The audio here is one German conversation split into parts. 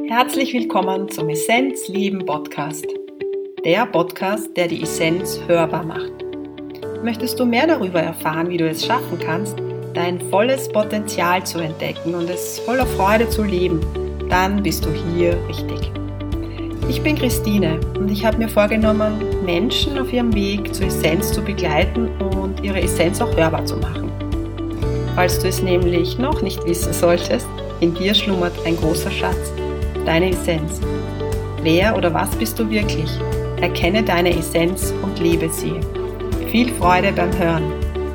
Herzlich willkommen zum Essenz Leben Podcast. Der Podcast, der die Essenz hörbar macht. Möchtest du mehr darüber erfahren, wie du es schaffen kannst, dein volles Potenzial zu entdecken und es voller Freude zu leben, dann bist du hier richtig. Ich bin Christine und ich habe mir vorgenommen, Menschen auf ihrem Weg zur Essenz zu begleiten und ihre Essenz auch hörbar zu machen. Falls du es nämlich noch nicht wissen solltest, in dir schlummert ein großer Schatz, deine Essenz. Wer oder was bist du wirklich? Erkenne deine Essenz und lebe sie. Viel Freude beim Hören.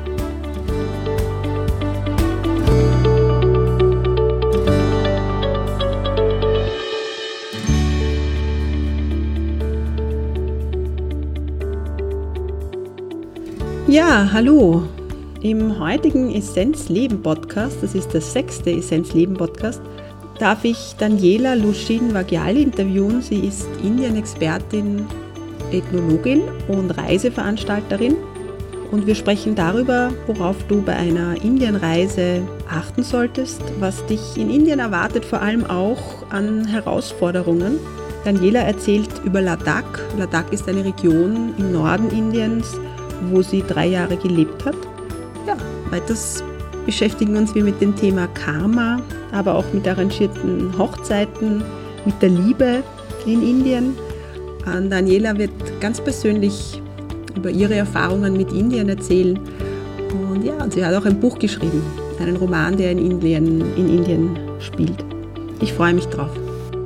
Ja, hallo. Im heutigen Essenz-Leben-Podcast, das ist der 6. Essenz-Leben-Podcast, darf ich Daniela Lushin-Vaghali interviewen. Sie ist Indien-Expertin, Ethnologin und Reiseveranstalterin. Und wir sprechen darüber, worauf du bei einer Indienreise achten solltest, was dich in Indien erwartet, vor allem auch an Herausforderungen. Daniela erzählt über Ladakh. Ladakh ist eine Region im Norden Indiens, wo sie 3 Jahre gelebt hat. Ja, weiters beschäftigen uns wir mit dem Thema Karma, aber auch mit arrangierten Hochzeiten, mit der Liebe in Indien. Daniela wird ganz persönlich über ihre Erfahrungen mit Indien erzählen. Und sie hat auch ein Buch geschrieben, einen Roman, der in Indien spielt. Ich freue mich drauf.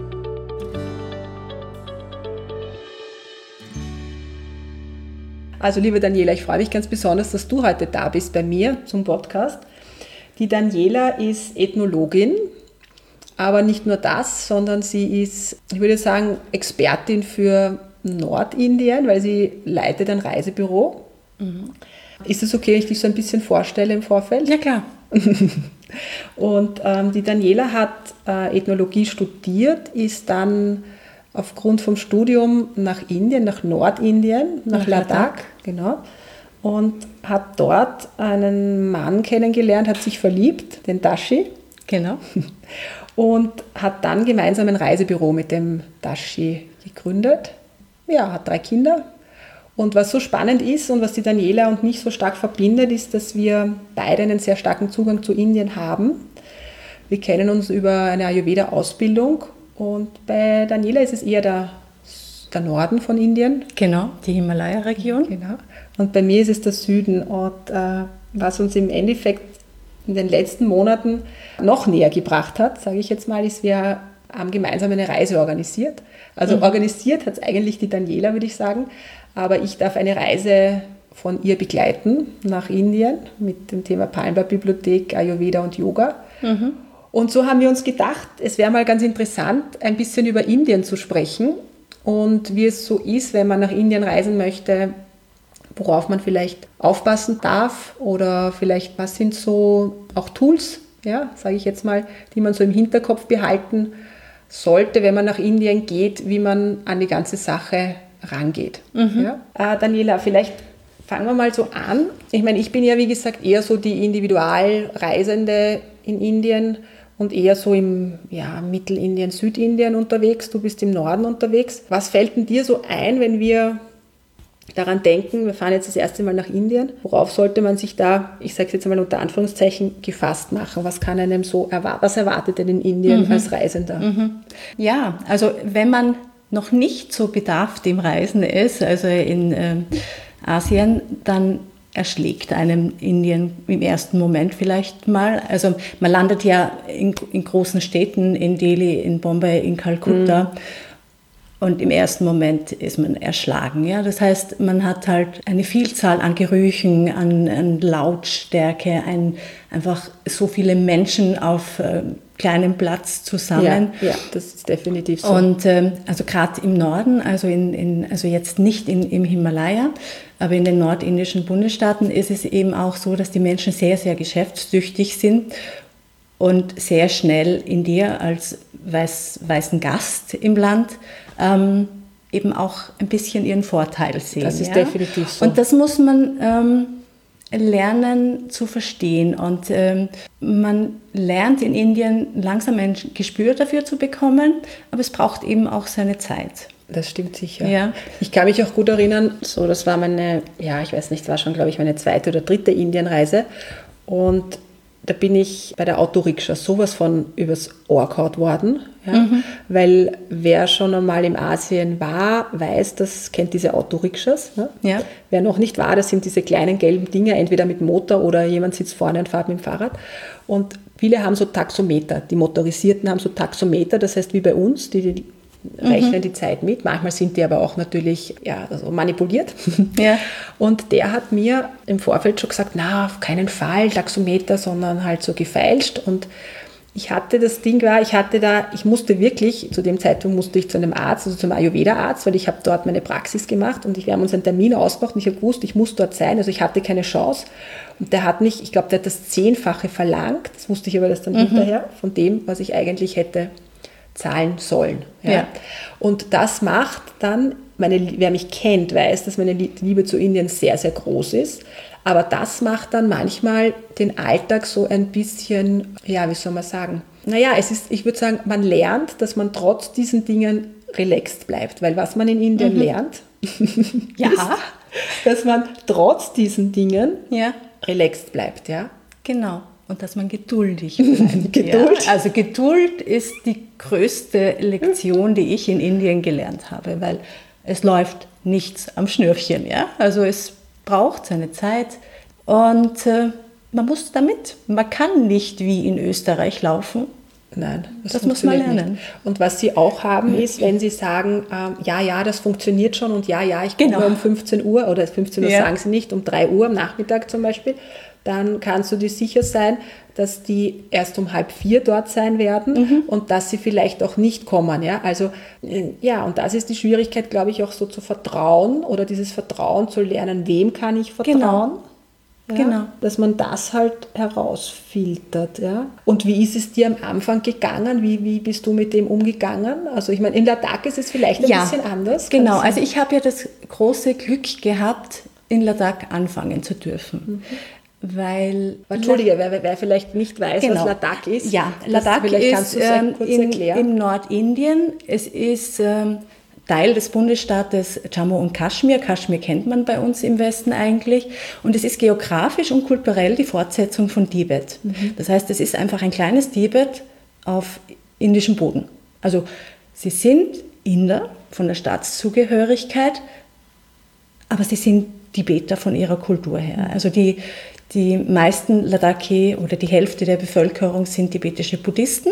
Also liebe Daniela, ich freue mich ganz besonders, dass du heute da bist bei mir zum Podcast. Die Daniela ist Ethnologin, aber nicht nur das, sondern sie ist, ich würde sagen, Expertin für Nordindien, weil sie leitet ein Reisebüro. Mhm. Ist es okay, wenn ich dich so ein bisschen vorstelle im Vorfeld? Ja, klar. Und die Daniela hat Ethnologie studiert, ist dann aufgrund vom Studium nach Indien, nach Nordindien, nach Ladakh, genau, und hat dort einen Mann kennengelernt, hat sich verliebt, den Dashi. Genau. Und hat dann gemeinsam ein Reisebüro mit dem Dashi gegründet. Ja, hat 3 Kinder. Und was so spannend ist und was die Daniela und mich so stark verbindet, ist, dass wir beide einen sehr starken Zugang zu Indien haben. Wir kennen uns über eine Ayurveda-Ausbildung und bei Daniela ist es eher der Norden von Indien. Genau, die Himalaya-Region. Genau. Und bei mir ist es der Süden. Und was uns im Endeffekt in den letzten Monaten noch näher gebracht hat, sage ich jetzt mal, ist, wir haben gemeinsam eine Reise organisiert. Also organisiert hat es eigentlich die Daniela, würde ich sagen. Aber ich darf eine Reise von ihr begleiten nach Indien mit dem Thema Palmbar-Bibliothek, Ayurveda und Yoga. Mhm. Und so haben wir uns gedacht, es wäre mal ganz interessant, ein bisschen über Indien zu sprechen und wie es so ist, wenn man nach Indien reisen möchte, worauf man vielleicht aufpassen darf oder vielleicht was sind so auch Tools, ja, sage ich jetzt mal, die man so im Hinterkopf behalten sollte, wenn man nach Indien geht, wie man an die ganze Sache rangeht. Mhm. Ja? Daniela, vielleicht fangen wir mal so an. Ich meine, ich bin ja, wie gesagt, eher so die Individualreisende in Indien und eher so im Mittelindien, Südindien unterwegs. Du bist im Norden unterwegs. Was fällt denn dir so ein, wenn wir daran denken, wir fahren jetzt das erste Mal nach Indien? Worauf sollte man sich da, ich sage es jetzt einmal unter Anführungszeichen, gefasst machen? Was kann einem so was erwartet denn in Indien als Reisender? Mhm. Ja, also wenn man noch nicht so bedarft im Reisen ist, also in Asien, dann erschlägt einem Indien im ersten Moment vielleicht mal. Also man landet ja in großen Städten, in Delhi, in Bombay, in Kalkutta. Und im ersten Moment ist man erschlagen. Ja? Das heißt, man hat halt eine Vielzahl an Gerüchen, an Lautstärke, einfach so viele Menschen auf kleinem Platz zusammen. Ja, das ist definitiv so. Und also gerade im Norden, also jetzt nicht im Himalaya, aber in den nordindischen Bundesstaaten ist es eben auch so, dass die Menschen sehr, sehr geschäftstüchtig sind und sehr schnell in dir als weißen Gast im Land eben auch ein bisschen ihren Vorteil sehen. Das ist definitiv so. Und das muss man lernen zu verstehen. Und man lernt in Indien langsam ein Gespür dafür zu bekommen, aber es braucht eben auch seine Zeit. Das stimmt sicher. Ja. Ich kann mich auch gut erinnern, so das war meine, ja, ich weiß nicht, war schon, glaube ich, meine 2. oder 3. Indienreise. Und da bin ich bei der Autorikscha sowas von übers Ohr gehauen worden. Ja? Weil wer schon einmal im Asien war, weiß, das kennt diese Autorikschas. Ne? Ja. Wer noch nicht war, das sind diese kleinen gelben Dinger, entweder mit Motor oder jemand sitzt vorne und fährt mit dem Fahrrad. Und viele haben so Taxometer. Die Motorisierten haben so Taxometer, das heißt wie bei uns, die rechnen die Zeit mit. Manchmal sind die aber auch natürlich also manipuliert. Ja. Und der hat mir im Vorfeld schon gesagt, na, auf keinen Fall Taxometer, sondern halt so gefeilscht. Und ich hatte das Ding ich musste wirklich, zu dem Zeitpunkt musste ich zu einem Arzt, also zum Ayurveda-Arzt, weil ich habe dort meine Praxis gemacht und wir haben uns einen Termin ausgemacht und ich habe gewusst, ich muss dort sein, also ich hatte keine Chance. Und der hat mich, ich glaube, der hat das 10-fache verlangt, das wusste ich aber das dann hinterher, von dem, was ich eigentlich hätte zahlen sollen. Ja. Ja. Und das macht dann, wer mich kennt, weiß, dass meine Liebe zu Indien sehr, sehr groß ist. Aber das macht dann manchmal den Alltag so ein bisschen, wie soll man sagen? Naja, ich würde sagen, man lernt, dass man trotz diesen Dingen relaxed bleibt. Weil was man in Indien lernt, Ja. ist, dass man trotz diesen Dingen Ja. relaxed bleibt. Ja? Genau. Und dass man geduldig bleibt. Geduld? Ja. Also Geduld ist die größte Lektion, die ich in Indien gelernt habe, weil es läuft nichts am Schnürchen. Ja? Also es braucht seine Zeit und man muss damit. Man kann nicht wie in Österreich laufen. Nein, das muss man lernen. Nicht. Und was Sie auch haben, ist, wenn Sie sagen, das funktioniert schon und ich komme um 15 Uhr oder 15 Uhr sagen Sie nicht, um 3 Uhr am Nachmittag zum Beispiel, dann kannst du dir sicher sein, dass die erst um 3:30 dort sein werden und dass sie vielleicht auch nicht kommen. Ja? Also, und das ist die Schwierigkeit, glaube ich, auch so zu vertrauen oder dieses Vertrauen zu lernen, wem kann ich vertrauen. Genau. Ja? Genau. Dass man das halt herausfiltert. Ja? Und wie ist es dir am Anfang gegangen? Wie bist du mit dem umgegangen? Also ich meine, in Ladakh ist es vielleicht ein bisschen anders. Genau, also ich habe ja das große Glück gehabt, in Ladakh anfangen zu dürfen. Weil Entschuldige, wer vielleicht nicht weiß, was Ladakh ist. Ja, Ladakh ist im Nordindien. Es ist Teil des Bundesstaates Jammu und Kaschmir. Kaschmir kennt man bei uns im Westen eigentlich. Und es ist geografisch und kulturell die Fortsetzung von Tibet. Das heißt, es ist einfach ein kleines Tibet auf indischem Boden. Also sie sind Inder von der Staatszugehörigkeit, aber sie sind Tibeter von ihrer Kultur her. Also die meisten Ladakhi oder die Hälfte der Bevölkerung sind tibetische Buddhisten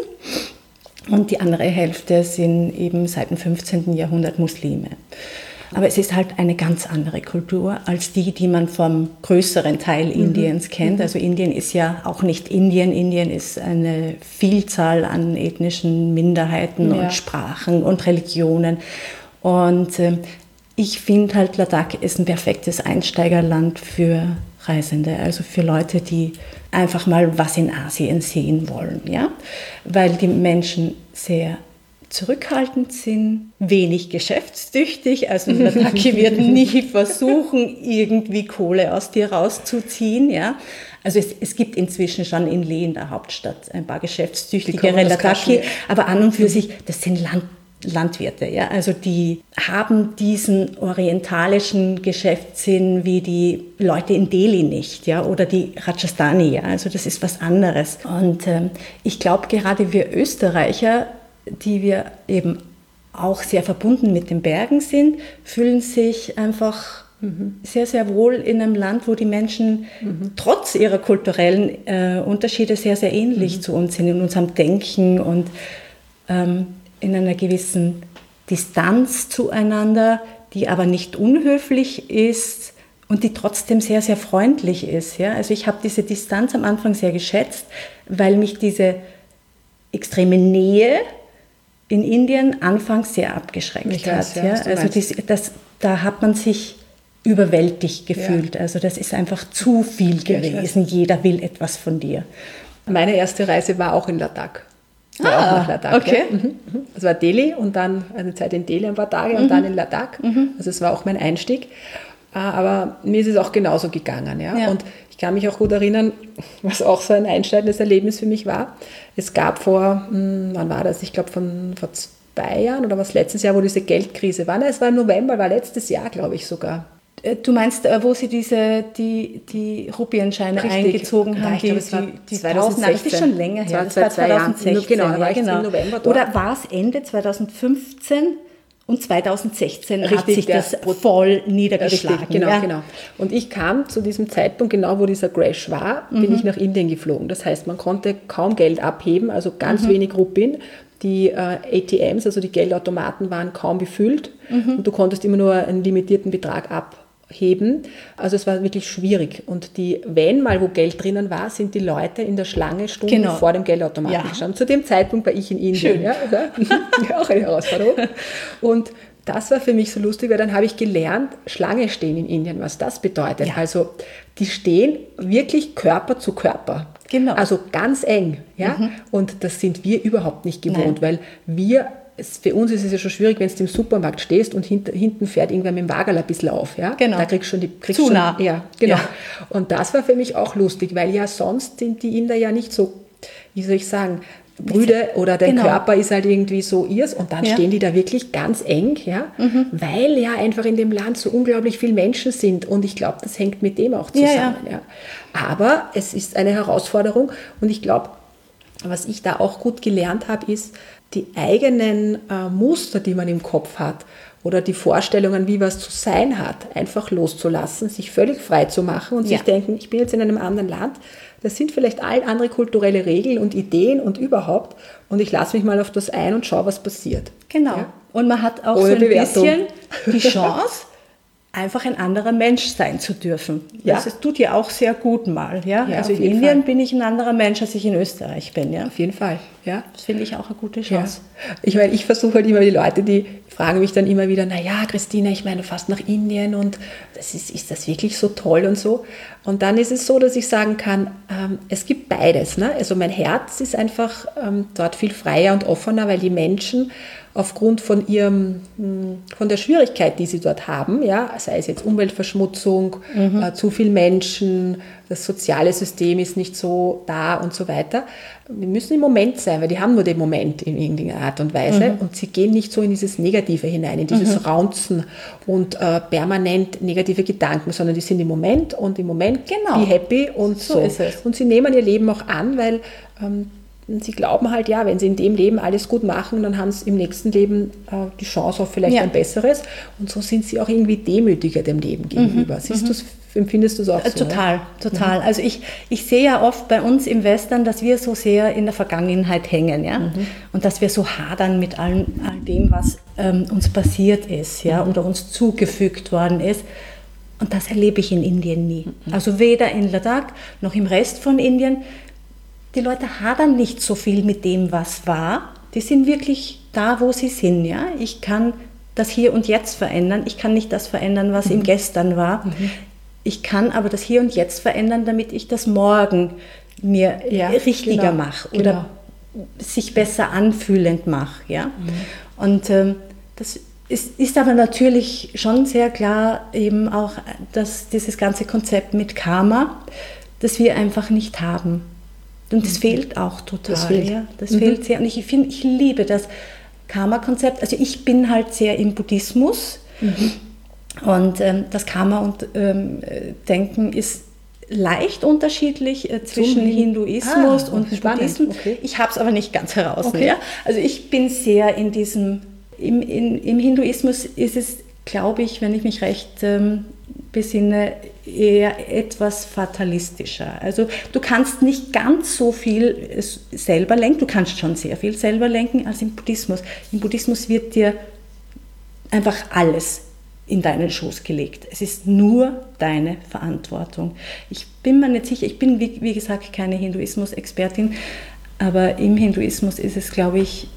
und die andere Hälfte sind eben seit dem 15. Jahrhundert Muslime. Aber es ist halt eine ganz andere Kultur als die man vom größeren Teil Indiens kennt. Also Indien ist ja auch nicht Indien. Indien ist eine Vielzahl an ethnischen Minderheiten und Sprachen und Religionen. Und ich finde halt, Ladakh ist ein perfektes Einsteigerland für Reisende, also für Leute, die einfach mal was in Asien sehen wollen, ja? Weil die Menschen sehr zurückhaltend sind, wenig geschäftstüchtig, also Ladakhi wird nie versuchen, irgendwie Kohle aus dir rauszuziehen, ja? Also es gibt inzwischen schon in Leh, in der Hauptstadt, ein paar geschäftstüchtigere Ladakhi, aber an und für sich, das sind Landwirte, ja, also die haben diesen orientalischen Geschäftssinn wie die Leute in Delhi nicht, ja, oder die Rajasthani, ja, also das ist was anderes. Und ich glaube, gerade wir Österreicher, die wir eben auch sehr verbunden mit den Bergen sind, fühlen sich einfach sehr, sehr wohl in einem Land, wo die Menschen trotz ihrer kulturellen Unterschiede sehr, sehr ähnlich zu uns sind, in unserem Denken und in einer gewissen Distanz zueinander, die aber nicht unhöflich ist und die trotzdem sehr, sehr freundlich ist. Ja? Also ich habe diese Distanz am Anfang sehr geschätzt, weil mich diese extreme Nähe in Indien anfangs sehr abgeschreckt hat. Ja? Also da hat man sich überwältigt gefühlt. Ja. Also das ist einfach zu viel gewesen. Jeder will etwas von dir. Meine erste Reise war auch in Ladakh. Auch nach Ladakh. Okay. Ja. Das war Delhi und dann eine Zeit in Delhi ein paar Tage und dann in Ladakh. Also es war auch mein Einstieg. Aber mir ist es auch genauso gegangen. Ja? Ja. Und ich kann mich auch gut erinnern, was auch so ein einschneidendes Erlebnis für mich war. Es gab wann war das? Ich glaube vor 2 Jahren oder was letztes Jahr, wo diese Geldkrise war. Es war im November, war letztes Jahr, glaube ich sogar. Du meinst, wo sie die Rupienscheine eingezogen haben, ich glaube, es war die 2016. Das ist schon länger her. Das war 2016. Genau, da war ich im November dort. Oder war es Ende 2015 und 2016 hat Richtig, sich das voll niedergeschlagen. Richtig, genau. Und ich kam zu diesem Zeitpunkt, genau wo dieser Crash war, bin ich nach Indien geflogen. Das heißt, man konnte kaum Geld abheben, also ganz wenig Rupien. Die ATMs, also die Geldautomaten, waren kaum befüllt und du konntest immer nur einen limitierten Betrag abheben. Also es war wirklich schwierig. Und wenn mal wo Geld drinnen war, sind die Leute in der Schlange Stunden vor dem Geldautomaten gestanden. Zu dem Zeitpunkt war ich in Indien. Schön. Ja, auch eine Herausforderung. Und das war für mich so lustig, weil dann habe ich gelernt, Schlange stehen in Indien, was das bedeutet. Ja. Also die stehen wirklich Körper zu Körper. Genau. Also ganz eng. Ja? Und das sind wir überhaupt nicht gewohnt, weil für uns ist es ja schon schwierig, wenn du im Supermarkt stehst und hinten fährt irgendwer mit dem Wagerl ein bisschen auf. Ja? Genau. Da kriegst du Zu nah. Ja, genau. Ja. Und das war für mich auch lustig, weil ja sonst sind die Inder ja nicht so, wie soll ich sagen, Brüde oder der Körper ist halt irgendwie so ihrs und dann stehen die da wirklich ganz eng, ja, weil ja einfach in dem Land so unglaublich viele Menschen sind und ich glaube, das hängt mit dem auch zusammen. Ja. Aber es ist eine Herausforderung und ich glaube, was ich da auch gut gelernt habe, ist, die eigenen Muster, die man im Kopf hat oder die Vorstellungen, wie was zu sein hat, einfach loszulassen, sich völlig frei zu machen und sich denken, ich bin jetzt in einem anderen Land, das sind vielleicht all andere kulturelle Regeln und Ideen und überhaupt und ich lasse mich mal auf das ein und schaue, was passiert. Genau. Ja? Und man hat auch Ohne so ein Bewertung. bisschen die Chance, einfach ein anderer Mensch sein zu dürfen. Ja. Das tut ja auch sehr gut mal. Ja? Ja, also auf in jeden Indien Fall. bin ich ein anderer Mensch, als ich in Österreich bin. Ja? Auf jeden Fall, ja. Das finde ich auch eine gute Ja. Chance. Ich meine, ich versuche halt immer die Leute, die fragen mich dann immer wieder, naja, Christina, ich meine, du fährst nach Indien und ist das wirklich so toll und so? Und dann ist es so, dass ich sagen kann, es gibt beides. Ne? Also mein Herz ist einfach dort viel freier und offener, weil die Menschen aufgrund von der Schwierigkeit, die sie dort haben, ja, sei es jetzt Umweltverschmutzung, zu viel Menschen, das soziale System ist nicht so da und so weiter. Wir müssen im Moment sein, weil die haben nur den Moment in irgendeiner Art und Weise und sie gehen nicht so in dieses Negative hinein, in dieses Raunzen und permanent negative Gedanken, sondern die sind im Moment und im Moment be happy und so. ist es. Und sie nehmen ihr Leben auch an, weil sie glauben halt, ja, wenn sie in dem Leben alles gut machen, dann haben sie im nächsten Leben die Chance auf vielleicht ein besseres. Und so sind sie auch irgendwie demütiger dem Leben gegenüber. Empfindest du es auch so? Total. Also ich sehe ja oft bei uns im Western, dass wir so sehr in der Vergangenheit hängen, ja, und dass wir so hadern mit all dem, was uns passiert ist, ja, oder uns zugefügt worden ist. Und das erlebe ich in Indien nie. Also weder in Ladakh noch im Rest von Indien. Die Leute hadern nicht so viel mit dem, was war. Die sind wirklich da, wo sie sind. Ja? Ich kann das Hier und Jetzt verändern. Ich kann nicht das verändern, was im Gestern war. Ich kann aber das Hier und Jetzt verändern, damit ich das morgen mir richtiger mache oder sich besser anfühlend mache. Ja? Und das ist aber natürlich schon sehr klar eben auch dieses ganze Konzept mit Karma, das wir einfach nicht haben. Und das fehlt auch total. Das fehlt sehr. Und ich liebe das Karma-Konzept. Also ich bin halt sehr im Buddhismus und das Karma und Denken ist leicht unterschiedlich zwischen Hinduismus und Buddhismus. Okay. Ich habe es aber nicht ganz heraus. Okay. Ja? Also ich bin sehr in diesem, im Hinduismus ist es, glaube ich, wenn ich mich recht besinne, eher etwas fatalistischer. Also du kannst nicht ganz so viel selber lenken, du kannst schon sehr viel selber lenken als im Buddhismus. Im Buddhismus wird dir einfach alles in deinen Schoß gelegt. Es ist nur deine Verantwortung. Ich bin mir nicht sicher, ich bin wie gesagt keine Hinduismus-Expertin, aber im Hinduismus ist es, glaube ich,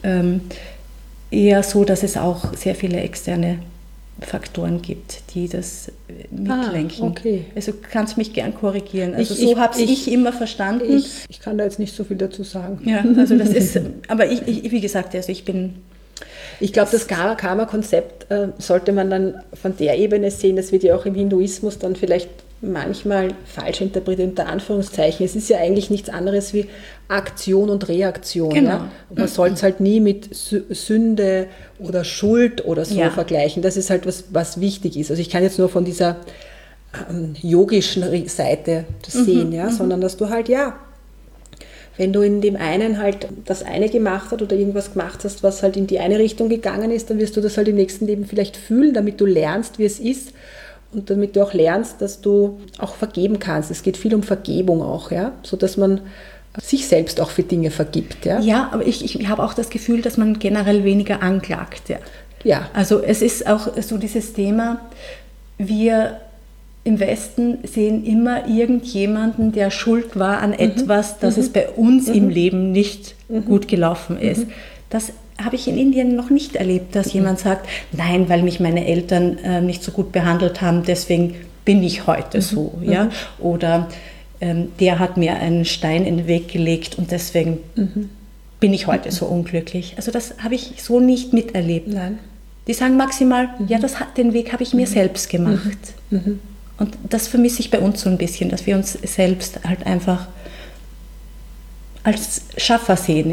eher so, dass es auch sehr viele externe Faktoren gibt, die das mitlenken. Okay. Also kannst mich gern korrigieren. Also so habe ich immer verstanden. Ich kann da jetzt nicht so viel dazu sagen. Ja, also das ist, aber ich wie gesagt, also ich bin Ich glaube, das Karma-Konzept sollte man dann von der Ebene sehen, das wird ja auch im Hinduismus dann vielleicht manchmal falsch interpretiert, unter Anführungszeichen. Es ist ja eigentlich nichts anderes wie Aktion und Reaktion. Genau. Ja? Und man soll es halt nie mit Sünde oder Schuld oder so vergleichen. Das ist halt was wichtig ist. Also ich kann jetzt nur von dieser yogischen Seite das sehen, sondern dass du halt, wenn du in dem einen halt das eine gemacht hast oder irgendwas gemacht hast, was halt in die eine Richtung gegangen ist, dann wirst du das halt im nächsten Leben vielleicht fühlen, damit du lernst, wie es ist und damit du auch lernst, dass du auch vergeben kannst. Es geht viel um Vergebung auch, so dass man sich selbst auch für Dinge vergibt. Ja, aber ich habe auch das Gefühl, dass man generell weniger anklagt. Ja. Also es ist auch so dieses Thema, wir im Westen sehen immer irgendjemanden, der schuld war an etwas, dass es bei uns im Leben nicht gut gelaufen ist. Das habe ich in Indien noch nicht erlebt, dass jemand sagt, nein, weil mich meine Eltern nicht so gut behandelt haben, deswegen bin ich heute so. Ja? Oder der hat mir einen Stein in den Weg gelegt und deswegen bin ich heute so unglücklich. Also das habe ich so nicht miterlebt. Nein. Die sagen maximal, den Weg habe ich mir selbst gemacht. Und das vermisse ich bei uns so ein bisschen, dass wir uns selbst halt einfach als Schaffer sehen,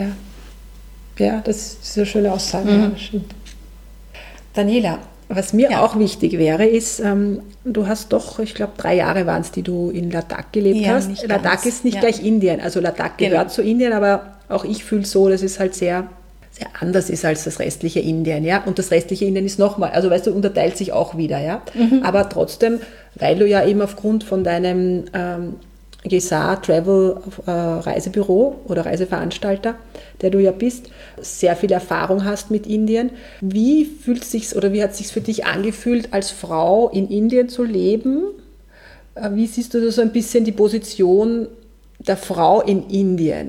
Ja, das ist eine schöne Aussage. Ja, das stimmt. Daniela, was mir auch wichtig wäre, ist, du hast doch, ich glaube 3 Jahre waren es, die du in Ladakh gelebt hast. Ladakh ist nicht gleich Indien, also Ladakh gehört zu Indien, aber auch ich fühle so, dass es halt sehr, sehr anders ist als das restliche Indien, und das restliche Indien ist nochmal, also weißt du, unterteilt sich auch wieder, aber trotzdem, weil du ja eben aufgrund von deinem GESAR Travel Reisebüro oder Reiseveranstalter, der du ja bist, sehr viel Erfahrung hast mit Indien. Wie fühlt es sich oder wie hat es sich für dich angefühlt, als Frau in Indien zu leben? Wie siehst du so ein bisschen die Position der Frau in Indien,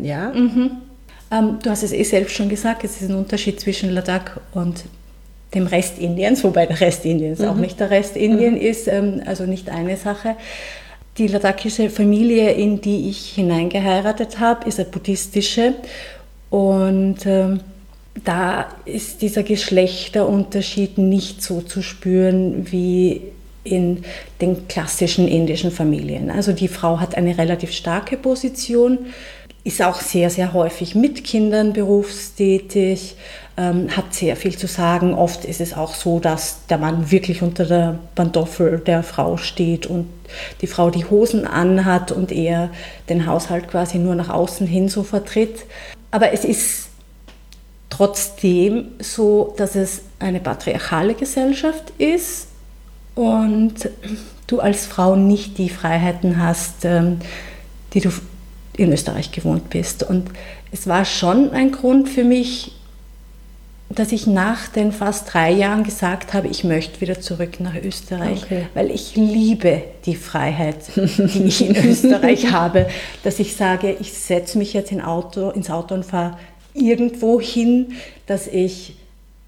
Du hast es selbst schon gesagt, es ist ein Unterschied zwischen Ladakh und dem Rest Indiens, wobei der Rest Indiens auch nicht der Rest Indien ist, also nicht eine Sache. Die ladakhische Familie, in die ich hineingeheiratet habe, ist eine buddhistische und da ist dieser Geschlechterunterschied nicht so zu spüren wie in den klassischen indischen Familien. Also die Frau hat eine relativ starke Position, ist auch sehr, sehr häufig mit Kindern berufstätig, hat sehr viel zu sagen. Oft ist es auch so, dass der Mann wirklich unter der Pantoffel der Frau steht und die Frau die Hosen anhat und er den Haushalt quasi nur nach außen hin so vertritt. Aber es ist trotzdem so, dass es eine patriarchale Gesellschaft ist und du als Frau nicht die Freiheiten hast, die du in Österreich gewohnt bist. Und es war schon ein Grund für mich, dass ich nach den fast 3 Jahren gesagt habe, ich möchte wieder zurück nach Österreich, weil ich liebe die Freiheit, die ich in Österreich habe, dass ich sage, ich setze mich jetzt ins Auto und fahre irgendwo hin, dass ich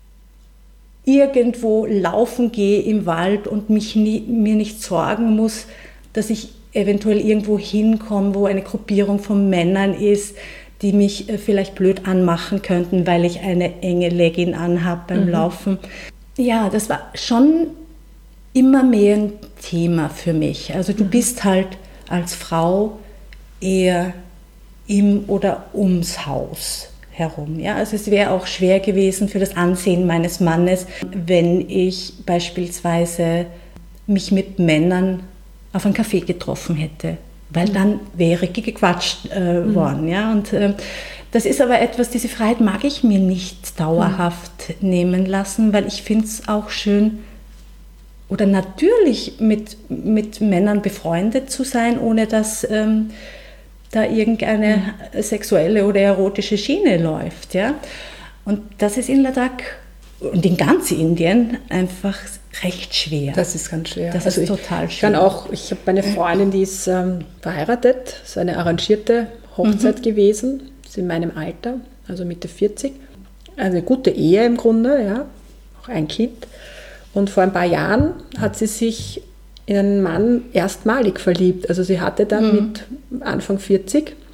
irgendwo laufen gehe im Wald und mir nicht sorgen muss, dass ich eventuell irgendwo hinkomme, wo eine Gruppierung von Männern ist, die mich vielleicht blöd anmachen könnten, weil ich eine enge Legging anhabe beim Laufen. Ja, das war schon immer mehr ein Thema für mich. Also du bist halt als Frau eher im oder ums Haus herum. Ja? Also es wäre auch schwer gewesen für das Ansehen meines Mannes, wenn ich beispielsweise mich mit Männern auf einen Café getroffen hätte, weil dann wäre gequatscht worden. Ja? Und das ist aber etwas, diese Freiheit mag ich mir nicht dauerhaft nehmen lassen, weil ich finde es auch schön oder natürlich mit Männern befreundet zu sein, ohne dass da irgendeine sexuelle oder erotische Schiene läuft. Ja? Und das ist in Ladakh und in ganz Indien einfach recht schwer. Das ist ganz schwer. Das ist total schwer. Ich habe eine Freundin, die ist verheiratet, das ist eine arrangierte Hochzeit gewesen, ist in meinem Alter, also Mitte 40. Eine gute Ehe im Grunde, ja, auch ein Kind. Und vor ein paar Jahren hat sie sich in einen Mann erstmalig verliebt. Also sie hatte dann mit Anfang 40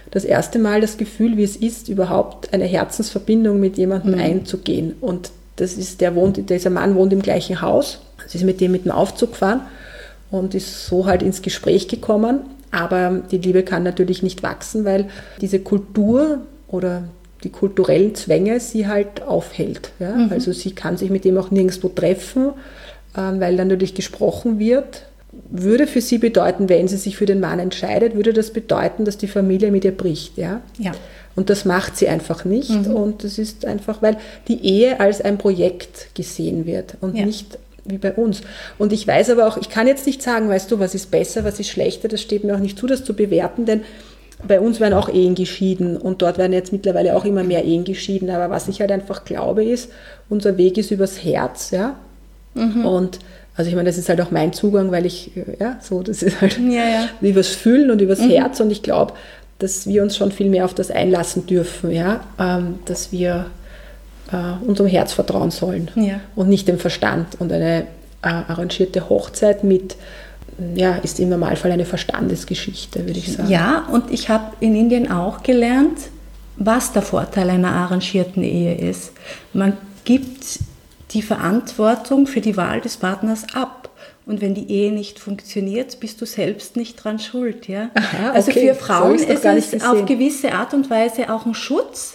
das erste Mal das Gefühl, wie es ist, überhaupt eine Herzensverbindung mit jemandem einzugehen. Und das ist, dieser Mann wohnt im gleichen Haus. Sie ist mit dem Aufzug gefahren und ist so halt ins Gespräch gekommen. Aber die Liebe kann natürlich nicht wachsen, weil diese Kultur oder die kulturellen Zwänge sie halt aufhält. Ja? Also sie kann sich mit dem auch nirgendwo treffen, weil dann natürlich gesprochen wird. Würde für sie bedeuten, wenn sie sich für den Mann entscheidet, würde das bedeuten, dass die Familie mit ihr bricht. Ja? Ja. Und das macht sie einfach nicht. Und das ist einfach, weil die Ehe als ein Projekt gesehen wird und nicht wie bei uns. Und ich weiß aber auch, ich kann jetzt nicht sagen, weißt du, was ist besser, was ist schlechter, das steht mir auch nicht zu, das zu bewerten, denn bei uns werden auch Ehen geschieden und dort werden jetzt mittlerweile auch immer mehr Ehen geschieden, aber was ich halt einfach glaube ist, unser Weg ist übers Herz, ja, und also ich meine, das ist halt auch mein Zugang, weil ich, das ist halt übers Fühlen und übers Herz und ich glaube, dass wir uns schon viel mehr auf das einlassen dürfen, ja, dass wir unserem Herz vertrauen sollen und nicht dem Verstand. Und eine arrangierte Hochzeit ist im Normalfall eine Verstandesgeschichte, würde ich sagen. Ja, und ich habe in Indien auch gelernt, was der Vorteil einer arrangierten Ehe ist. Man gibt die Verantwortung für die Wahl des Partners ab. Und wenn die Ehe nicht funktioniert, bist du selbst nicht dran schuld. Ja? Aha, also okay. für Frauen So ist es auf gewisse Art und Weise auch ein Schutz.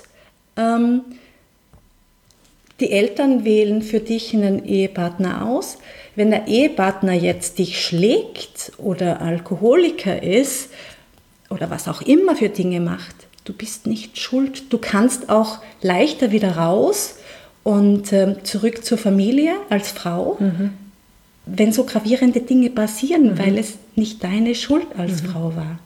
Die Eltern wählen für dich einen Ehepartner aus. Wenn der Ehepartner jetzt dich schlägt oder Alkoholiker ist oder was auch immer für Dinge macht, du bist nicht schuld. Du kannst auch leichter wieder raus und zurück zur Familie als Frau, wenn so gravierende Dinge passieren, weil es nicht deine Schuld als Frau war.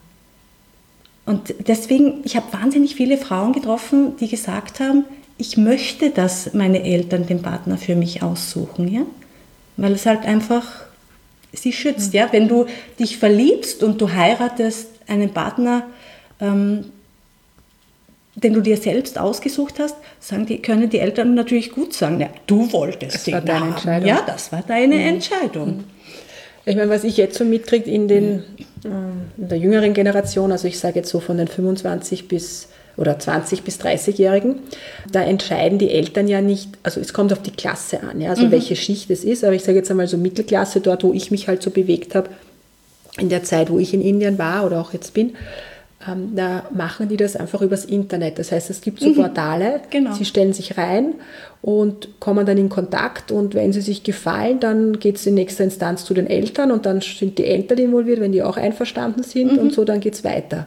Und deswegen, ich habe wahnsinnig viele Frauen getroffen, die gesagt haben, ich möchte, dass meine Eltern den Partner für mich aussuchen, ja? Weil es halt einfach sie schützt. Ja? Wenn du dich verliebst und du heiratest einen Partner, den du dir selbst ausgesucht hast, können die Eltern natürlich gut sagen, ja, du wolltest den haben. Das war deine Entscheidung. Ja, das war deine Entscheidung. Ich meine, was ich jetzt so mitkriege in der jüngeren Generation, also ich sage jetzt so von den 25 bis oder 20- bis 30-Jährigen, da entscheiden die Eltern ja nicht, also es kommt auf die Klasse an, ja, also welche Schicht es ist, aber ich sage jetzt einmal so Mittelklasse, dort wo ich mich halt so bewegt habe, in der Zeit, wo ich in Indien war oder auch jetzt bin, da machen die das einfach übers Internet. Das heißt, es gibt so Portale, sie stellen sich rein und kommen dann in Kontakt und wenn sie sich gefallen, dann geht es in nächster Instanz zu den Eltern und dann sind die Eltern involviert, wenn die auch einverstanden sind und so, dann geht es weiter.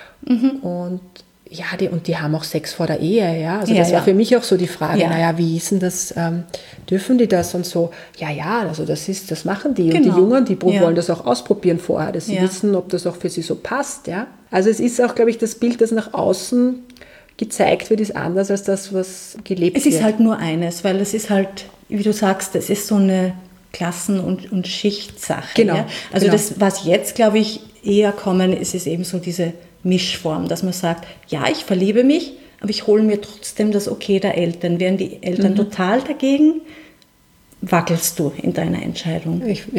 Und ja, die haben auch Sex vor der Ehe, ja. Also das war für mich auch so die Frage, wie ist denn das, dürfen die das und so? Ja, also das machen die. Und die Jungen, die wollen das auch ausprobieren vorher, dass sie wissen, ob das auch für sie so passt, ja. Also es ist auch, glaube ich, das Bild, das nach außen gezeigt wird, ist anders als das, was gelebt wird. Es ist halt nur eines, weil es ist halt, wie du sagst, es ist so eine Klassen- und Schichtsache. Genau. Ja? Also das, was jetzt, glaube ich, eher kommen, ist eben so diese Mischform, dass man sagt, ja, ich verliebe mich, aber ich hole mir trotzdem das Okay der Eltern. Wären die Eltern total dagegen, wackelst du in deiner Entscheidung.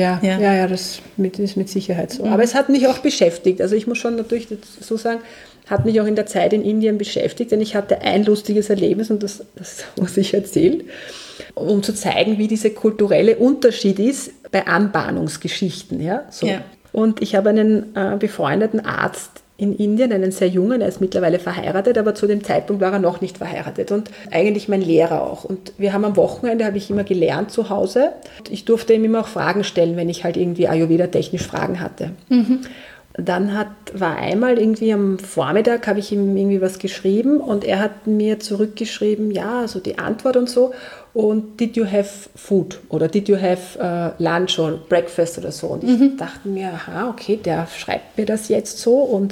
Das ist mit Sicherheit so. Aber es hat mich auch beschäftigt. Also ich muss schon natürlich so sagen, hat mich auch in der Zeit in Indien beschäftigt, denn ich hatte ein lustiges Erlebnis und das muss ich erzählen, um zu zeigen, wie dieser kulturelle Unterschied ist bei Anbahnungsgeschichten. Ja? So. Ja. Und ich habe einen befreundeten Arzt in Indien, einen sehr jungen, er ist mittlerweile verheiratet, aber zu dem Zeitpunkt war er noch nicht verheiratet und eigentlich mein Lehrer auch. Und wir haben am Wochenende, habe ich immer gelernt zu Hause. Ich durfte ihm immer auch Fragen stellen, wenn ich halt irgendwie Ayurveda-technisch Fragen hatte. Dann war einmal irgendwie am Vormittag, habe ich ihm irgendwie was geschrieben und er hat mir zurückgeschrieben, ja, so die Antwort und so. Und did you have food? Oder did you have lunch or breakfast oder so? Und ich dachte mir, aha, okay, der schreibt mir das jetzt so und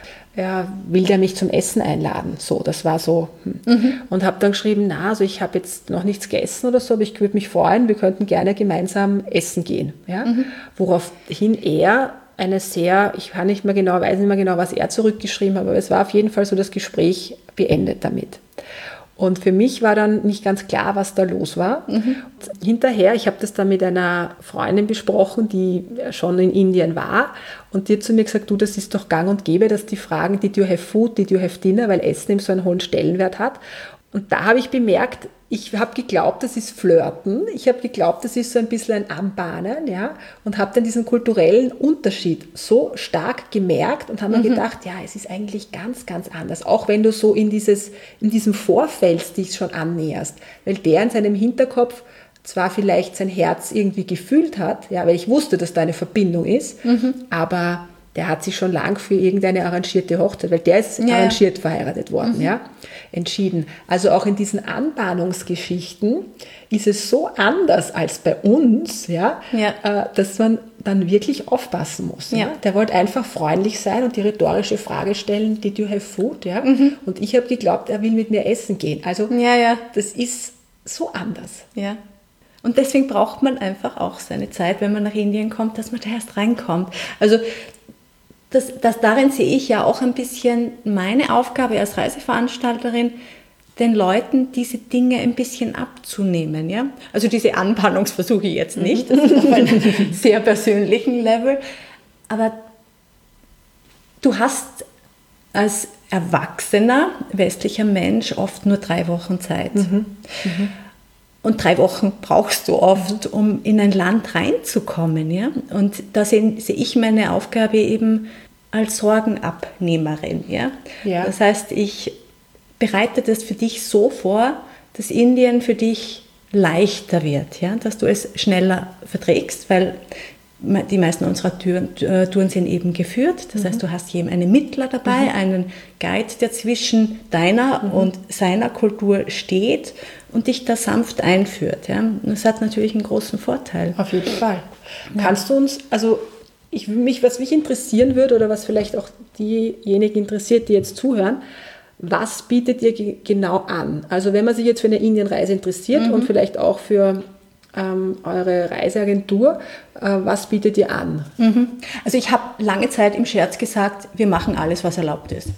will der mich zum Essen einladen? So, das war so. Und habe dann geschrieben, also ich habe jetzt noch nichts gegessen oder so, aber ich würde mich freuen, wir könnten gerne gemeinsam essen gehen. Ja? Woraufhin er ich weiß nicht mehr genau, was er zurückgeschrieben hat, aber es war auf jeden Fall so das Gespräch beendet damit. Und für mich war dann nicht ganz klar, was da los war. Hinterher, ich habe das dann mit einer Freundin besprochen, die schon in Indien war, und die hat zu mir gesagt, du, das ist doch gang und gäbe, dass die fragen, did you have food, did you have dinner, weil Essen eben so einen hohen Stellenwert hat. Und da habe ich bemerkt, ich habe geglaubt, das ist Flirten, ich habe geglaubt, das ist so ein bisschen ein Anbahnen, ja, und habe dann diesen kulturellen Unterschied so stark gemerkt und habe mir gedacht, ja, es ist eigentlich ganz, ganz anders, auch wenn du so in diesem Vorfeld dich schon annäherst, weil der in seinem Hinterkopf zwar vielleicht sein Herz irgendwie gefühlt hat, ja, weil ich wusste, dass da eine Verbindung ist, aber der hat sich schon lang für irgendeine arrangierte Hochzeit, weil der ist arrangiert verheiratet worden, entschieden. Also auch in diesen Anbahnungsgeschichten ist es so anders als bei uns, dass man dann wirklich aufpassen muss. Ja? Der wollte einfach freundlich sein und die rhetorische Frage stellen, did you have food? Ja? Und ich habe geglaubt, er will mit mir essen gehen. Also das ist so anders. Ja. Und deswegen braucht man einfach auch seine Zeit, wenn man nach Indien kommt, dass man da erst reinkommt. Also darin sehe ich ja auch ein bisschen meine Aufgabe als Reiseveranstalterin, den Leuten diese Dinge ein bisschen abzunehmen. Ja? Also diese Anbahnungsversuche jetzt nicht, das ist auf einem sehr persönlichen Level. Aber du hast als erwachsener westlicher Mensch oft nur 3 Wochen Zeit. Und 3 Wochen brauchst du oft, um in ein Land reinzukommen. Ja? Und da sehe ich meine Aufgabe eben als Sorgenabnehmerin. Ja? Das heißt, ich bereite das für dich so vor, dass Indien für dich leichter wird, ja? Dass du es schneller verträgst, weil die meisten unserer Touren sind eben geführt. Das heißt, du hast einen Mittler dabei, einen Guide, der zwischen deiner und seiner Kultur steht und dich da sanft einführt. Ja? Das hat natürlich einen großen Vorteil. Auf jeden Fall. Ja. Kannst du uns, also was mich interessieren würde oder was vielleicht auch diejenigen interessiert, die jetzt zuhören, was bietet ihr genau an? Also wenn man sich jetzt für eine Indienreise interessiert und vielleicht auch für eure Reiseagentur, was bietet ihr an? Also ich habe lange Zeit im Scherz gesagt, wir machen alles, was erlaubt ist.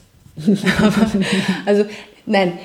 Also nein,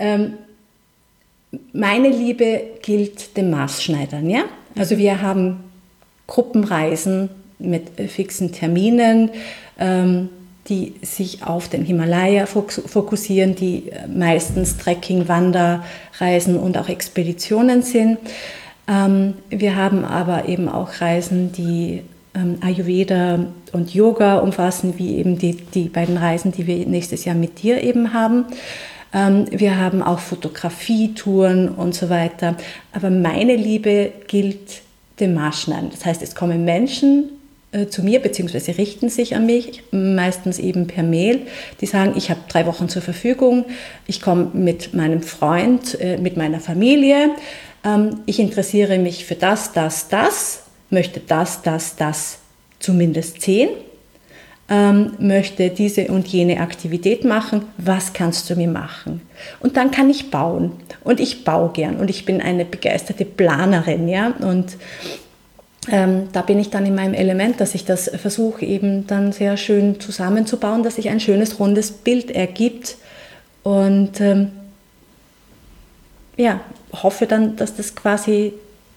meine Liebe gilt den Maßschneidern. Ja? Also wir haben Gruppenreisen mit fixen Terminen, die sich auf den Himalaya fokussieren, die meistens Trekking, Wanderreisen und auch Expeditionen sind. Wir haben aber eben auch Reisen, die Ayurveda und Yoga umfassen, wie eben die beiden Reisen, die wir nächstes Jahr mit dir eben haben. Wir haben auch Fotografietouren und so weiter. Aber meine Liebe gilt dem Maßschneiden. Das heißt, es kommen Menschen zu mir, beziehungsweise richten sich an mich, meistens eben per Mail, die sagen, ich habe 3 Wochen zur Verfügung, ich komme mit meinem Freund, mit meiner Familie, ich interessiere mich für das, möchte das zumindest sehen, möchte diese und jene Aktivität machen, was kannst du mir machen? Und dann kann ich bauen und ich baue gern und ich bin eine begeisterte Planerin, ja, und da bin ich dann in meinem Element, dass ich das versuche eben dann sehr schön zusammenzubauen, dass sich ein schönes, rundes Bild ergibt und hoffe dann, dass das quasi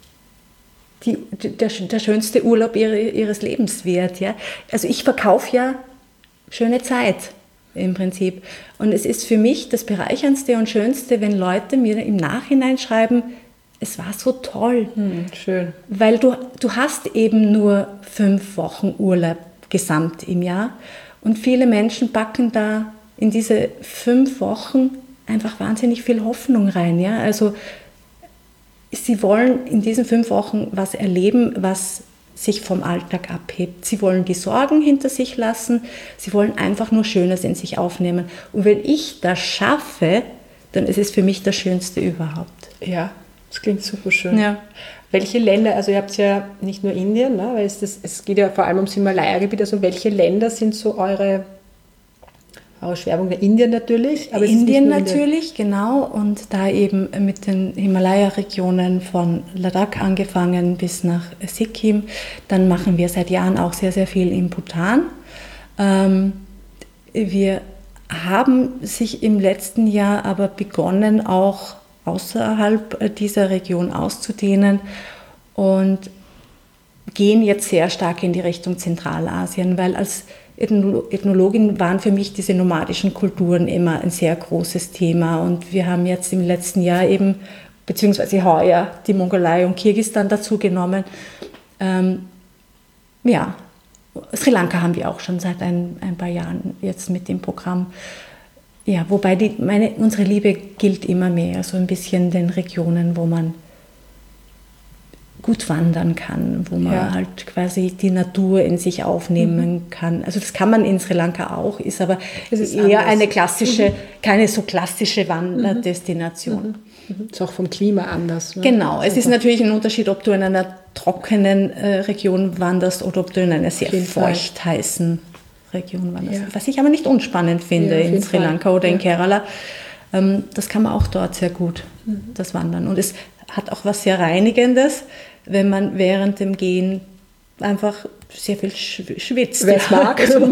der schönste Urlaub ihres Lebens wird. Ja? Also ich verkaufe ja schöne Zeit im Prinzip und es ist für mich das Bereicherndste und Schönste, wenn Leute mir im Nachhinein schreiben, es war so toll. Schön. Weil du hast eben nur 5 Wochen Urlaub gesamt im Jahr und viele Menschen packen da in diese 5 Wochen einfach wahnsinnig viel Hoffnung rein. Ja? Also sie wollen in diesen 5 Wochen was erleben, was sich vom Alltag abhebt. Sie wollen die Sorgen hinter sich lassen, sie wollen einfach nur Schönes in sich aufnehmen. Und wenn ich das schaffe, dann ist es für mich das Schönste überhaupt. Ja. Das klingt super schön. Ja. Welche Länder, also ihr habt ja nicht nur Indien, ne, weil es geht ja vor allem ums Himalaya-Gebiet, also welche Länder sind so eure Schwerpunkte? Indien natürlich. Aber Indien natürlich, genau, und da eben mit den Himalaya-Regionen von Ladakh angefangen bis nach Sikkim. Dann machen wir seit Jahren auch sehr, sehr viel in Bhutan. Wir haben sich im letzten Jahr aber begonnen, auch außerhalb dieser Region auszudehnen und gehen jetzt sehr stark in die Richtung Zentralasien, weil als Ethnologin waren für mich diese nomadischen Kulturen immer ein sehr großes Thema. Und wir haben jetzt im letzten Jahr eben, beziehungsweise heuer, die Mongolei und Kirgisistan dazu genommen. Sri Lanka haben wir auch schon seit ein paar Jahren jetzt mit dem Programm. Ja, wobei unsere Liebe gilt immer mehr, so ein bisschen den Regionen, wo man gut wandern kann, wo man halt quasi die Natur in sich aufnehmen kann. Also das kann man in Sri Lanka auch, ist aber eher eine klassische, keine so klassische Wanderdestination. Ist auch vom Klima anders. Ne? Genau, es ist natürlich ein Unterschied, ob du in einer trockenen Region wanderst oder ob du in einer sehr feucht heißen Region wanderst. Ja. Was ich aber nicht unspannend finde in Sri Lanka oder in Kerala. Das kann man auch dort sehr gut, das Wandern. Und es hat auch was sehr Reinigendes, wenn man während dem Gehen einfach sehr viel schwitzt. Wer es mag. Also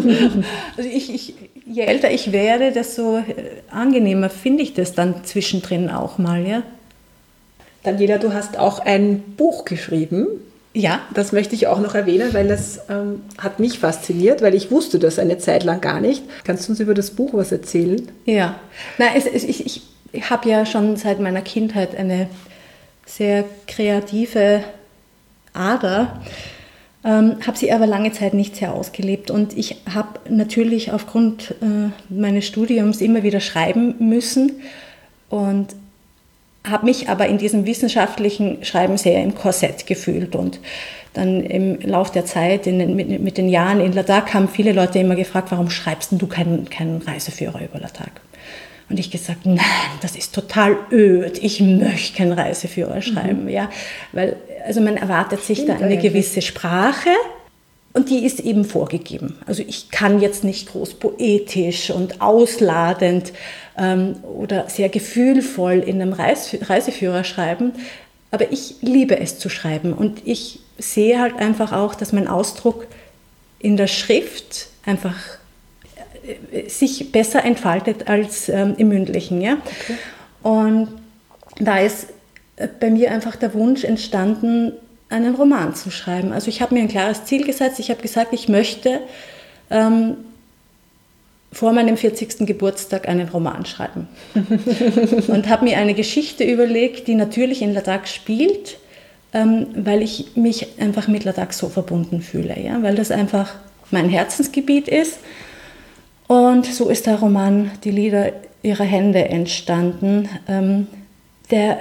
je älter ich werde, desto angenehmer finde ich das dann zwischendrin auch mal. Ja? Daniela, du hast auch ein Buch geschrieben. Ja. Das möchte ich auch noch erwähnen, weil das hat mich fasziniert, weil ich wusste das eine Zeit lang gar nicht. Kannst du uns über das Buch was erzählen? Ja, ich habe ja schon seit meiner Kindheit eine sehr kreative Ader, habe sie aber lange Zeit nicht sehr ausgelebt. Und ich habe natürlich aufgrund meines Studiums immer wieder schreiben müssen und habe mich aber in diesem wissenschaftlichen Schreiben sehr im Korsett gefühlt. Und dann im Lauf der Zeit, mit den Jahren in Ladakh, haben viele Leute immer gefragt, warum schreibst denn du keinen Reiseführer über Ladakh? Und ich gesagt, nein, das ist total öd, ich möchte keinen Reiseführer schreiben. Ja? Weil also man erwartet sich da eine gewisse Sprache und die ist eben vorgegeben. Also ich kann jetzt nicht groß poetisch und ausladend oder sehr gefühlvoll in einem Reiseführer schreiben, aber ich liebe es zu schreiben und ich sehe halt einfach auch, dass mein Ausdruck in der Schrift einfach sich besser entfaltet als im Mündlichen. Ja? Okay. Und da ist bei mir einfach der Wunsch entstanden, einen Roman zu schreiben. Also ich habe mir ein klares Ziel gesetzt. Ich habe gesagt, ich möchte vor meinem 40. Geburtstag einen Roman schreiben. Und habe mir eine Geschichte überlegt, die natürlich in Ladakh spielt, weil ich mich einfach mit Ladakh so verbunden fühle. Ja? Weil das einfach mein Herzensgebiet ist. Und so ist der Roman Die Lieder ihrer Hände entstanden, der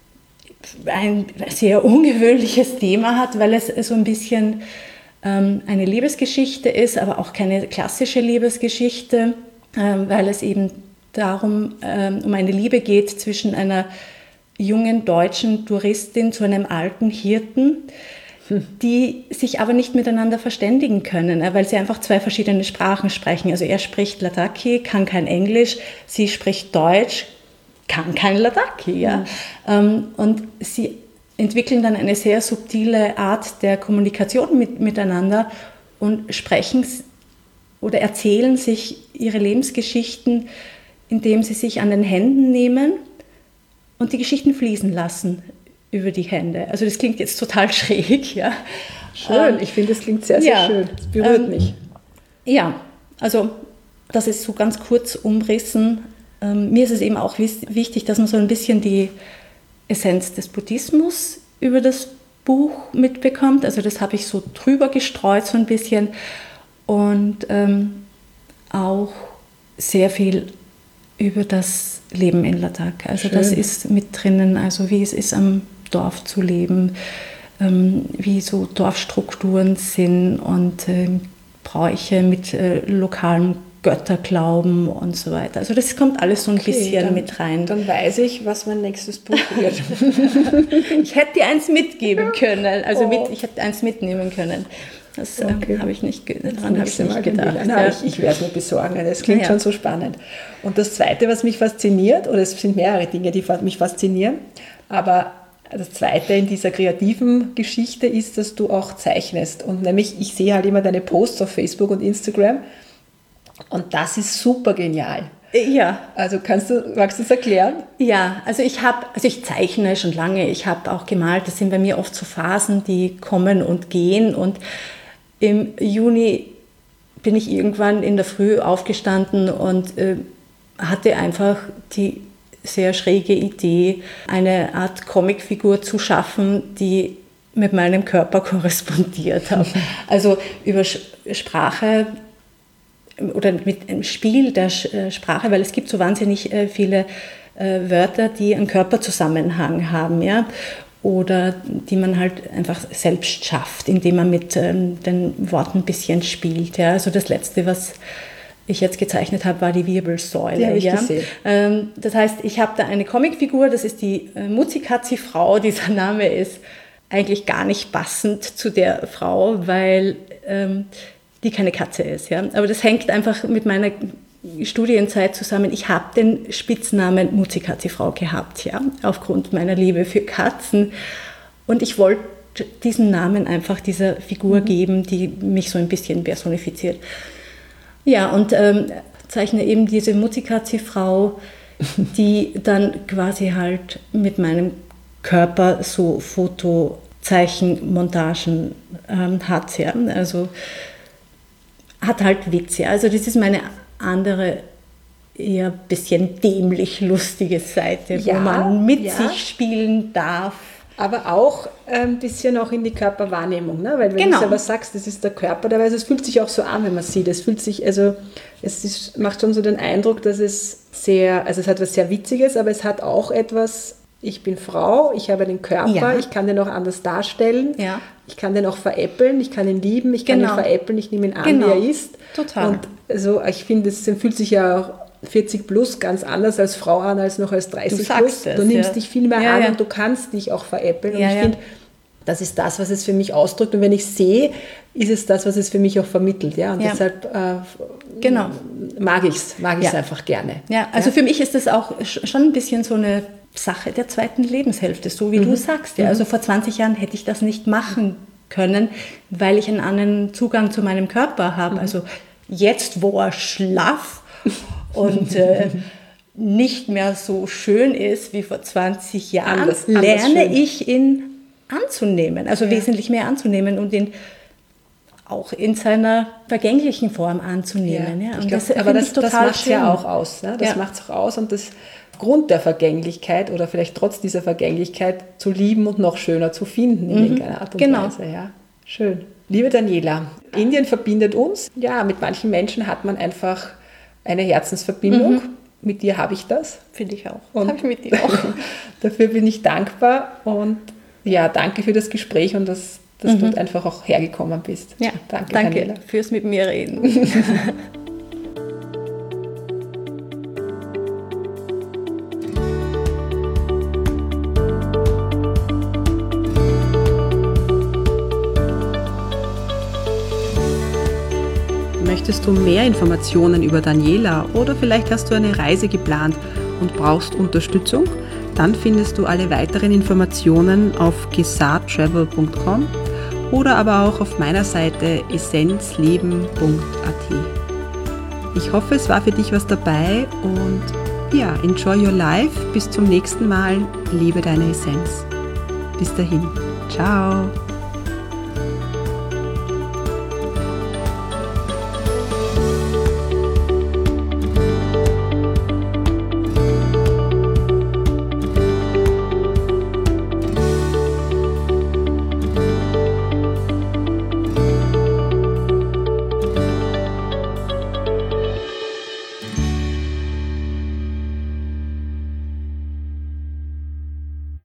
ein sehr ungewöhnliches Thema hat, weil es so ein bisschen eine Liebesgeschichte ist, aber auch keine klassische Liebesgeschichte, weil es eben darum um eine Liebe geht zwischen einer jungen deutschen Touristin zu einem alten Hirten, die sich aber nicht miteinander verständigen können, weil sie einfach zwei verschiedene Sprachen sprechen. Also er spricht Ladakhi, kann kein Englisch, sie spricht Deutsch, kann kein Ladakhi. Ja? Und sie entwickeln dann eine sehr subtile Art der Kommunikation miteinander und sprechen oder erzählen sich ihre Lebensgeschichten, indem sie sich an den Händen nehmen und die Geschichten fließen lassen über die Hände. Also das klingt jetzt total schräg. Ja. Schön, ich finde, das klingt sehr, sehr schön. Das berührt mich. Ja, also das ist so ganz kurz umrissen. Mir ist es eben auch wichtig, dass man so ein bisschen die Essenz des Buddhismus über das Buch mitbekommt. Also das habe ich so drüber gestreut so ein bisschen. Und auch sehr viel über das Leben in Ladakh. Also schön. Das ist mit drinnen, also wie es ist, am Dorf zu leben, wie so Dorfstrukturen sind und Bräuche mit lokalem Götterglauben und so weiter. Also das kommt alles so ein bisschen mit rein. Dann weiß ich, was mein nächstes Buch wird. Ich hätte dir eins mitgeben können, also ich hätte eins mitnehmen können. Das habe ich nicht, daran habe ich nicht gedacht. Nein, ich werde es mir besorgen, das klingt schon so spannend. Und das Zweite, was mich fasziniert, oder es sind mehrere Dinge, die mich faszinieren, aber das Zweite in dieser kreativen Geschichte ist, dass du auch zeichnest. Und nämlich, ich sehe halt immer deine Posts auf Facebook und Instagram Und das ist super genial. Ja. Also magst du es erklären? Ja, also ich zeichne schon lange, ich habe auch gemalt, das sind bei mir oft so Phasen, die kommen und gehen, und im Juni bin ich irgendwann in der Früh aufgestanden und hatte einfach die sehr schräge Idee, eine Art Comicfigur zu schaffen, die mit meinem Körper korrespondiert hat. Also über Sprache oder mit einem Spiel der Sprache, weil es gibt so wahnsinnig viele Wörter, die einen Körperzusammenhang haben, ja, oder die man halt einfach selbst schafft, indem man mit den Worten ein bisschen spielt. Ja. Also das Letzte, was ich jetzt gezeichnet habe, war die Wirbelsäule. Die habe ich gesehen. Das heißt, ich habe da eine Comicfigur, das ist die Muzikatzi-Frau. Dieser Name ist eigentlich gar nicht passend zu der Frau, weil die keine Katze ist. Ja? Aber das hängt einfach mit meiner Studienzeit zusammen. Ich habe den Spitznamen Muzikatzi-Frau gehabt, ja? Aufgrund meiner Liebe für Katzen. Und ich wollte diesen Namen einfach dieser Figur geben, die mich so ein bisschen personifiziert. Ja, und zeichne eben diese Muzikatzi-Frau, die dann quasi halt mit meinem Körper so Fotozeichenmontagen hat. Ja? Also hat halt Witz. Ja? Also das ist meine andere, eher ein bisschen dämlich lustige Seite, wo man mit sich spielen darf. Aber auch ein bisschen auch in die Körperwahrnehmung, ne? Weil wenn du selber sagst, das ist der Körper, dabei, es fühlt sich auch so an, wenn man sieht. Es fühlt sich, also macht schon so den Eindruck, dass es es hat was sehr Witziges, aber es hat auch etwas, ich bin Frau, ich habe einen Körper, ich kann den auch anders darstellen, ich kann den auch veräppeln, ich kann ihn lieben, ich kann ihn veräppeln, ich nehme ihn an, wie er ist. Total. Und also ich finde, es fühlt sich ja auch 40 plus ganz anders als Frau an, als noch als 30 plus. Du nimmst dich viel mehr an und du kannst dich auch veräppeln. Und ich finde, das ist das, was es für mich ausdrückt. Und wenn ich sehe, ist es das, was es für mich auch vermittelt. Ja? Und deshalb mag ich es einfach gerne. Ja, also für mich ist das auch schon ein bisschen so eine Sache der zweiten Lebenshälfte, so wie du sagst. Ja? Also vor 20 Jahren hätte ich das nicht machen können, weil ich einen anderen Zugang zu meinem Körper habe. Also jetzt, wo er schlaff und nicht mehr so schön ist wie vor 20 Jahren, lerne ich ihn anzunehmen, also wesentlich mehr anzunehmen und ihn auch in seiner vergänglichen Form anzunehmen. Ja. Und das macht es ja auch aus. Ne? Das macht es auch aus, und das aufgrund der Vergänglichkeit oder vielleicht trotz dieser Vergänglichkeit zu lieben und noch schöner zu finden in irgendeiner Art und Weise. Ja. Schön. Liebe Daniela, Indien verbindet uns. Ja, mit manchen Menschen hat man einfach eine Herzensverbindung. Mit dir habe ich das. Finde ich auch. Habe ich mit dir auch. Dafür bin ich dankbar und ja, danke für das Gespräch und dass du einfach auch hergekommen bist. Ja, danke Daniela. Fürs mit mir reden. Möchtest du mehr Informationen über Daniela oder vielleicht hast du eine Reise geplant und brauchst Unterstützung? Dann findest du alle weiteren Informationen auf gesartravel.com oder aber auch auf meiner Seite essenzleben.at. Ich hoffe, es war für dich was dabei und ja, enjoy your life. Bis zum nächsten Mal. Liebe deine Essenz. Bis dahin. Ciao.